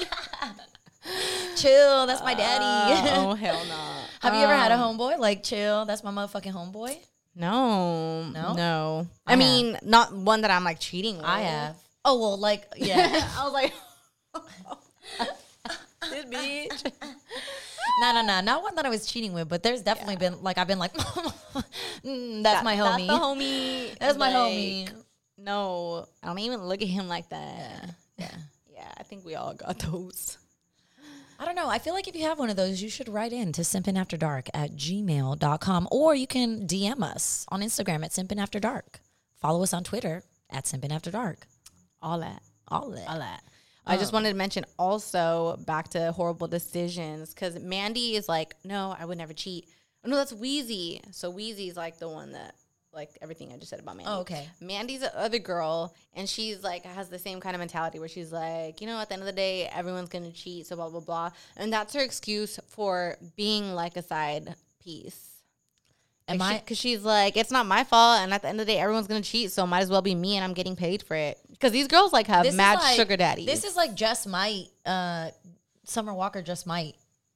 Chill. That's my daddy. oh, hell no. Have you ever had a Um, homeboy? Like, chill. That's my motherfucking homeboy. No. No? No. I I, mean, not one that I'm like cheating with. I have. Oh, well, like, yeah. I was like, this bitch. No, no, no. Not one that I was cheating with, but there's definitely been, like, I've been like, mm, that's That- my That's homie. the homie. That's my Like, homie. No, I don't even look at him like that. Yeah. Yeah, I think we all got those. I don't know. I feel like if you have one of those, you should write in to simpinafterdark at gmail dot com, or you can D M us on Instagram at simpinafterdark. Follow us on Twitter at simpinafterdark. All that. All that. All that. I just wanted to mention also back to horrible decisions because Mandy is like, no, I would never cheat. Oh, no, that's Wheezy. So Wheezy's like the one that, like everything I just said about Mandy. Oh, okay. Mandy's the other girl, and she's like, has the same kind of mentality where she's like, you know, at the end of the day, everyone's going to cheat, so blah, blah, blah. And that's her excuse for being like a side piece. Am Like, I? Because she's like, it's not my fault, and at the end of the day, everyone's gonna cheat, so it might as well be me, and I'm getting paid for it. Because these girls like have This is mad like- sugar daddies. This is like just might. Uh, Summer Walker just might.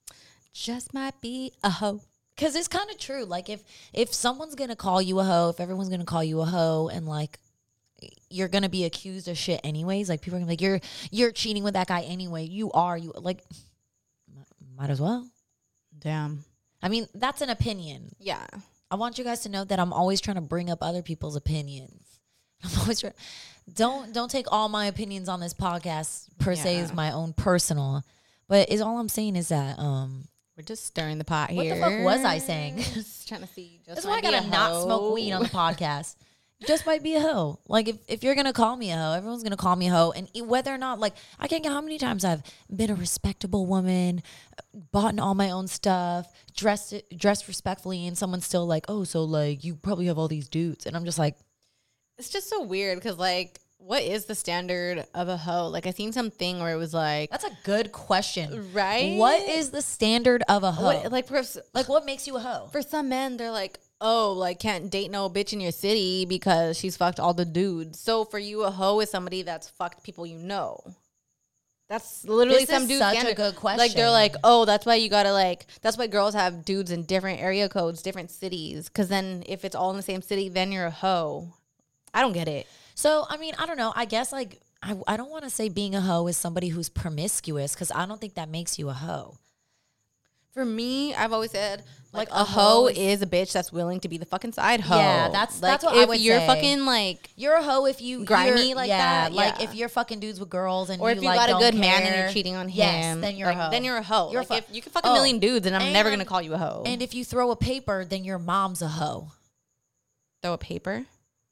just might be a hoe. Because it's kind of true. Like, if if someone's going to call you a hoe, if everyone's going to call you a hoe, and, like, you're going to be accused of shit anyways, like, people are going to be like, you're, you're cheating with that guy anyway. You are. You Like, m- might as well. Damn. I mean, that's an opinion. Yeah. I want you guys to know that I'm always trying to bring up other people's opinions. I'm always trying. Don't don't take all my opinions on this podcast per se Yeah. as my own personal, but is all I'm saying is that um We're just stirring the pot what here. the fuck was I saying? Just trying to see. Just That's why I might be gotta a not smoke hoe. weed on the podcast. Just might be a hoe. Like if, if you're gonna call me a hoe, everyone's gonna call me a hoe, and e- whether or not, like, I can't get how many times I've been a respectable woman, bought all my own stuff, dressed dressed respectfully, and someone's still like, oh, so like you probably have all these dudes, and I'm just like, It's just so weird because, like, what is the standard of a hoe? Like, I seen something where it was like, that's a good question, right? What is the standard of a hoe? What, like, for, like what makes you a hoe? for some men, they're like, oh, like, can't date no bitch in your city because she's fucked all the dudes. So for you, a hoe is somebody that's fucked people you know. That's literally This some is dudes. such a standard. good Like, they're question. like, oh, that's why you gotta, like, that's why girls have dudes in different area codes, different cities. Because then if it's all in the same city, then you're a hoe. I don't get it. So, I mean, I don't know. I guess, like, I, I don't want to say being a hoe is somebody who's promiscuous, because I don't think that makes you a hoe. For me, I've always said like, Like, a a hoe hoe is a bitch that's willing to be the fucking side hoe. Yeah, that's like, that's what if I would you're say. fucking like You're a hoe if you grimy you're- like yeah, that. Like yeah. if you're fucking dudes with girls and or you if you like, got a don't good man and care, you're cheating on him, yes, then you're like, a hoe. Then you're a hoe. You're Like, fu- if you can fuck a Oh, million dudes, and I'm never and- gonna call you a hoe. And if you throw a paper, then your mom's a hoe. Throw a paper.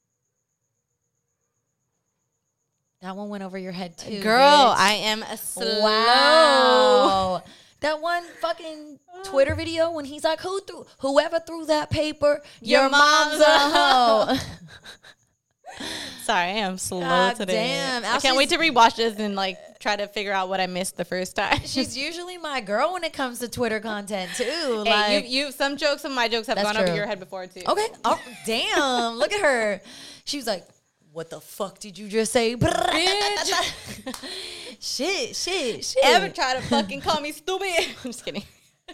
That one went over your head too, Girl, bitch. I am a slow. Wow. That one fucking Twitter video when he's like, "Who threw? Whoever threw that paper, your, Your mom's, mom's a a hoe." Sorry, I am slow God today. damn. I can't wait to rewatch this and like try to figure out what I missed the first time. She's usually my girl when it comes to Twitter content too. Hey, Like, you, you, some jokes of my jokes have That's gone over true. your head before too. okay. Oh, damn. Look at her. She was like, "What the fuck did you just say, bitch?" shit, shit, shit. Ever try to fucking call me stupid? I'm just kidding.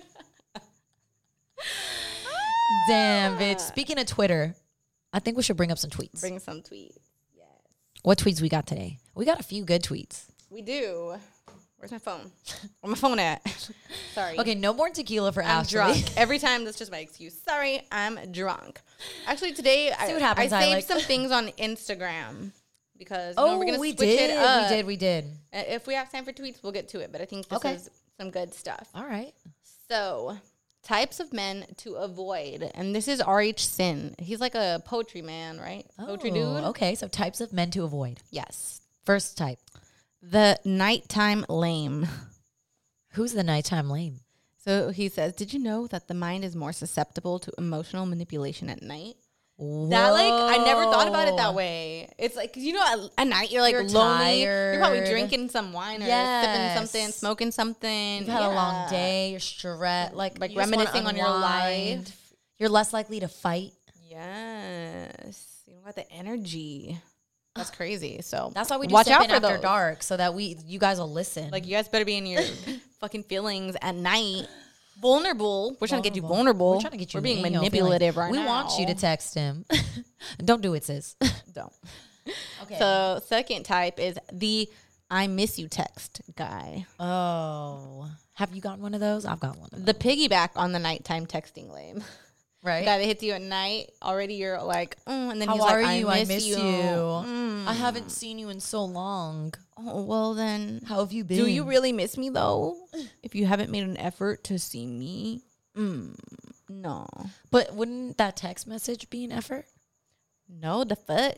Damn, bitch. Speaking of Twitter, I think we should bring up some tweets. Bring some tweets. What tweets we got today? We got a few good tweets. We do. Where's my phone? Where's my phone at? Sorry. Okay, no more tequila for I'm Ashley. drunk. Every time, that's just my excuse. Sorry, I'm drunk. Actually, today I, what happens, I I saved like- some things on Instagram because you Oh, know, we're gonna we switch did. it up. We did. We did. Uh, If we have time for tweets, we'll get to it. But I think this Okay. is some good stuff. All right. So, types of men to avoid, and this is R H Sin. He's like a poetry man, right? Poetry dude. Oh, okay, so types of men to avoid. Yes. First type. The nighttime lame. Who's the nighttime lame? So he says, "Did you know that the mind is more susceptible to emotional manipulation at night?" That like I never thought about it that way. It's like 'cause you know at, at night you're like You're lonely. You're probably tired. drinking some wine or Yes. sipping something, smoking something. You've had a long Yeah. day. You're stressed. Like Like you just wanna reminiscing on your unwind. life. You're less likely to fight. Yes, you don't got the energy. That's crazy. So That's why we do watch out Sippin' for After those. Dark, so that we you guys will listen. Like you guys better be in your fucking feelings at night. Vulnerable. We're trying to get you vulnerable. We're trying to get you We're being in your manipulative feelings. right we now. We want you to text him. Don't do it, sis. Don't. Okay. So second type is the "I miss you" text guy. Oh, have you gotten one of those? I've got one. Of The piggyback on the nighttime texting lame. Right. The guy that hits you at night. Already you're like, mm, and then How he's are like, you? I I miss, miss you. you. Mm. I haven't seen you in so long. Oh, well then, How have you been? do you really miss me though? If you haven't made an effort to see me, mm, no, But wouldn't that text message be an effort? no, the fuck.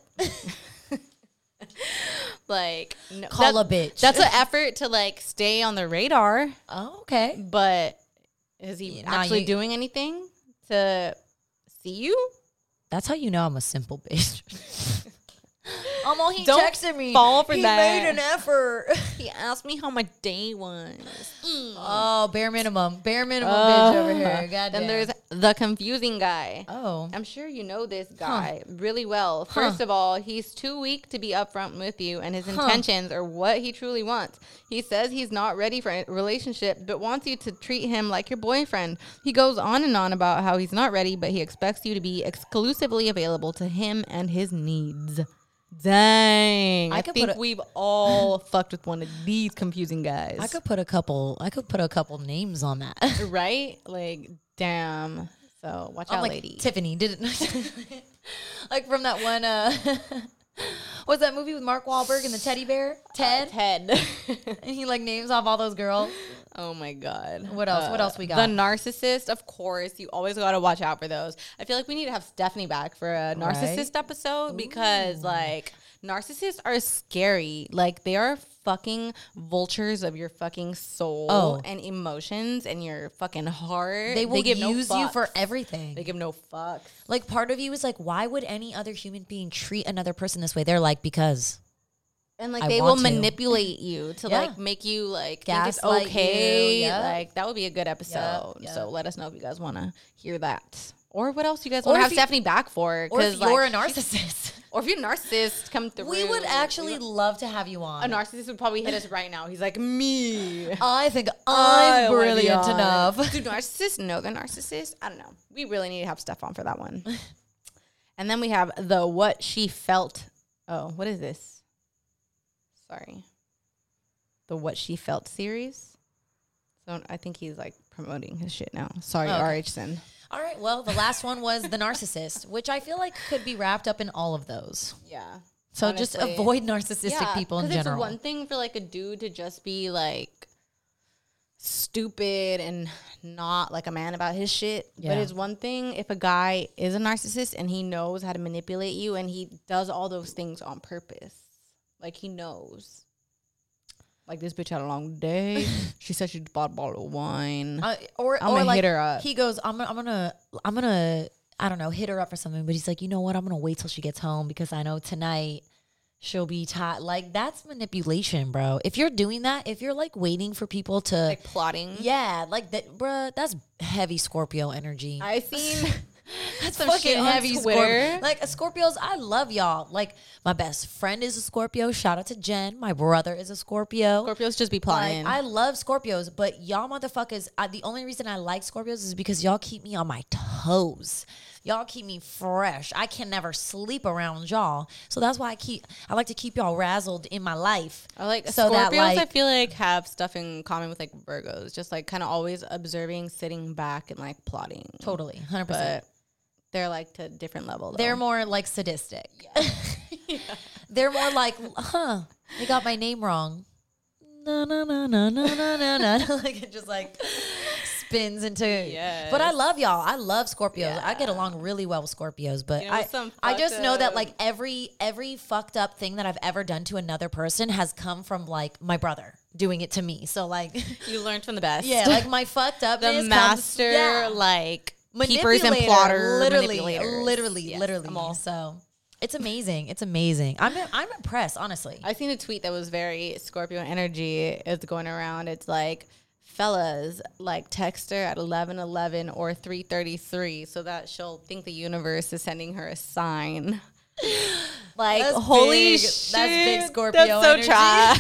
Like, no, Call that- a bitch. That's an effort to like stay on the radar. Oh, okay. But is he Yeah, nah, actually you- doing anything to see you? That's how you know I'm a simple bitch. Um, well, he Don't texted me. fall for he that. made an effort. He asked me how my day was. Mm. Oh, bare minimum. Bare minimum bitch over here. God Then there's the confusing guy. Oh. I'm sure you know this guy really well. First of all, he's too weak to be upfront with you, and his Huh. intentions are what he truly wants. He says he's not ready for a relationship, but wants you to treat him like your boyfriend. He goes on and on about how he's not ready, but he expects you to be exclusively available to him and his needs. Dang. I, I could think put a- we've all fucked with one of these confusing guys. I could put a couple. I could put a couple names on that. Right? Like, damn. So watch I'm out, like lady. Tiffany did it. Like from that one. Uh, what's that movie with Mark Wahlberg and the teddy bear? Ted. Uh, Ted. And he like names off all those girls. Oh my God. What else? What else we got? The narcissist, of course. You always got to watch out for those. I feel like we need to have Stephanie back for a narcissist episode because, like, narcissists are scary. Like, they are fucking vultures of your fucking soul Oh. and emotions and your fucking heart. They will give no use you for fucks. everything. They give no fucks. Like part of you is like, why would any other human being treat another person this way? They're like, because. And like I they will want to. manipulate you to Yeah. like make you like think it's Gaslight okay. you, yep. Like that would be a good episode. yep. So let us know if you guys want to hear that, or what else you guys Or want to if have you- Stephanie back for. Or if like, you're a she's- narcissist. or if you're a narcissist, come through. We would actually We would- love to have you on. a narcissist would probably hit us right now. He's like me. I think I I'm wanna be brilliant on. enough. Do narcissists know they're narcissists? I don't know. We really need to have Steph on for that one. And then we have the what she felt. Oh, what is this? Sorry. The What She Felt series. So I think he's like promoting his shit now. Sorry, Okay. R H Sin. All right. Well, the last one was the narcissist, which I feel like could be wrapped up in all of those. Yeah. So just honestly. avoid narcissistic Yeah, people in 'cause general. It's one thing for like a dude to just be like stupid and not like a man about his shit. Yeah. But it's one thing if a guy is a narcissist and he knows how to manipulate you and he does all those things on purpose. Like he knows. Like this bitch had a long day. She said she bought a bottle of wine. Uh, or I'm or gonna like hit her up. he goes, I'm gonna, I'm gonna, I'm gonna, I don't know, hit her up for something. But he's like, you know what? I'm gonna wait till she gets home because I know tonight she'll be tired. Like that's manipulation, bro. If you're doing that, if you're like waiting for people to Like plotting. yeah, like that, bruh, that's heavy Scorpio energy. I seen That's some fucking shit on heavy Twitter. Scorpio. Like Scorpios, I love y'all. Like my best friend is a Scorpio. Shout out to Jen. My brother is a Scorpio. Scorpios just be plotting. Like, I love Scorpios, but y'all motherfuckers, I, the only reason I like Scorpios is because y'all keep me on my toes. Y'all keep me fresh. I can never sleep around y'all. So that's why I keep I like to keep y'all razzled in my life. I like so Scorpios. that, like, I feel like have stuff in common with like Virgos, just like kind of always observing, sitting back, and like plotting. Totally, one hundred percent. But they're like to a different level. Though. They're more like sadistic. Yeah. They're more like, huh, they got my name wrong. No, no, no, no, no, no, no, no. Like it just like spins into. Yes. But I love y'all. I love Scorpios. Yeah. I get along really well with Scorpios. But You know, I, some I just fucked know that up- like every every fucked up thing that I've ever done to another person has come from like my brother doing it to me. So like, you learned from the best. yeah, like my fucked up the master, yeah. like peepers and Manipulator, plotter, literally, manipulators. literally, Yes, literally. I'm all- So it's amazing. It's amazing. I'm I'm impressed, honestly. I seen a tweet that was very Scorpio energy. It's going around. It's like, fellas, like text her at eleven eleven or three thirty-three so that she'll think the universe is sending her a sign. Like, That's holy big. shit. That's big Scorpio That's so energy. trash.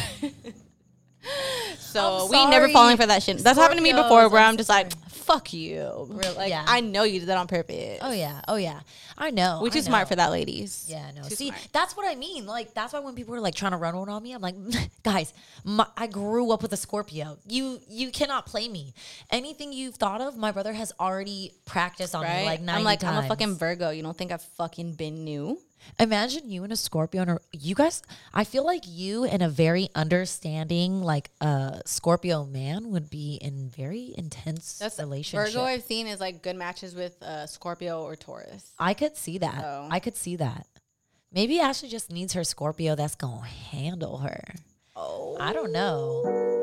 So I'm we never sorry, falling for that shit. That's happened to me before Scorpios, where I'm I'm just like, fuck you. Like, Yeah. I know you did that on purpose. Oh yeah, oh yeah. I know. We're I too smart know. for that, ladies. Yeah, no. Too See, smart. that's what I mean. Like, that's why when people are like trying to run one on me, I'm like, guys, my, I grew up with a Scorpio. You you cannot play me. Anything you've thought of, my brother has already practiced on Right? me like ninety I'm like, times. I'm a fucking Virgo. You don't think I've fucking been new? Imagine you and a Scorpio, and a, you guys. I feel like you and a very understanding, like uh, Scorpio man, would be in very intense That's relationship. Virgo I've seen is like good matches with uh, Scorpio or Taurus. I could see that. So- I could see that. Maybe Ashley just needs her Scorpio that's gonna handle her. Oh, I don't know.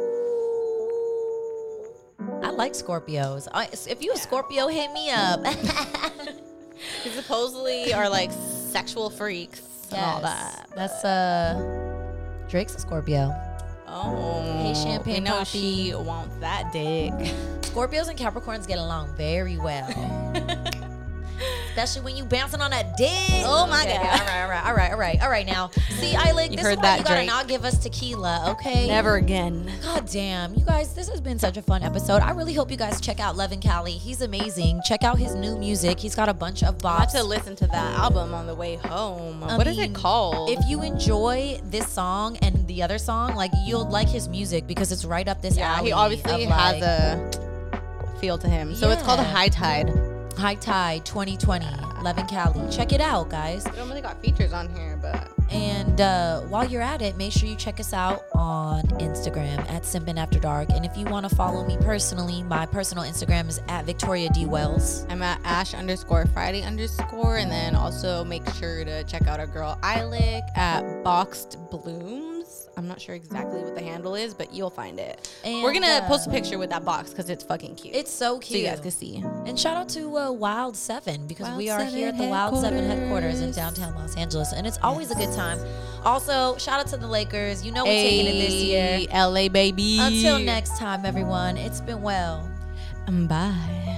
I like Scorpios. I, if you a Scorpio, hit me up. Who supposedly are like sexual freaks and all that. That's uh, Drake's a Scorpio. Oh, Hey, Champagne we know Poppy. she wants that dick. Scorpios and Capricorns get along very well. Especially when you bouncing on that dick. Oh, my Okay, God. All right, all right, all right, all right, all right. Now, see, Eilig, You this heard is why that, you gotta Drake. not give us tequila, okay? Never again. God damn. You guys, this has been such a fun episode. I really hope you guys check out Levin Cali. He's amazing. Check out his new music. He's got a bunch of I had bops. to listen to that album on the way home. I What is mean, it called? If you enjoy this song and the other song, like you'll like his music because it's right up this yeah, alley. he obviously of, has like, a feel to him. So it's called Yeah. High Tide. High Tide twenty twenty, Levin Cali. Check it out, guys. We don't really got features on here, but And uh, while you're at it, make sure you check us out on Instagram at Simpin After Dark. And if you want to follow me personally, my personal Instagram is at Victoria D Wells. I'm at Ash underscore Friday underscore. And then also make sure to check out our girl Eilic at Boxed Blooms. I'm not sure exactly what the handle is, but you'll find it. And, We're going to uh, post a picture with that box because it's fucking cute. It's so so cute. you guys can see. And shout out to uh, Wild Seven because Wild we are here at the Seven Wild Seven headquarters. headquarters in downtown Los Angeles, and it's always a good time. Also, shout out to the Lakers. You know we're taking it this year. L A baby. Until next time, everyone. It's been well. Bye.